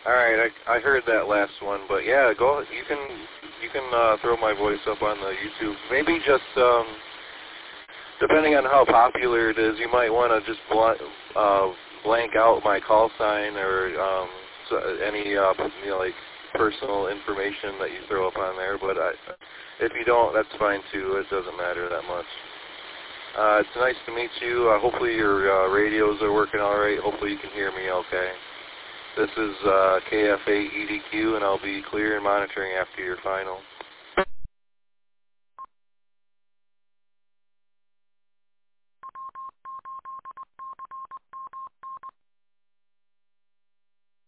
All right, I heard that last one, but yeah, go. You can throw my voice up on the YouTube. Maybe just depending on how popular it is, you might want to just blank out my call sign or any like personal information that you throw up on there. But if you don't, that's fine too. It doesn't matter that much. It's nice to meet you. Hopefully your radios are working all right. Hopefully you can hear me okay. This is KFA EDQ, and I'll be clear and monitoring after your final.